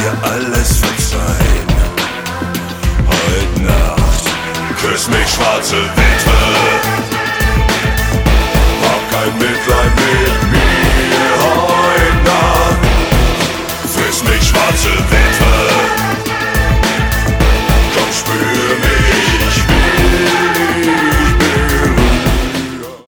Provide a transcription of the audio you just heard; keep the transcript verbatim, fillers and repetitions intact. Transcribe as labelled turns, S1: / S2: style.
S1: dir alles verzeihen. Heut Nacht küss mich, schwarze Welt.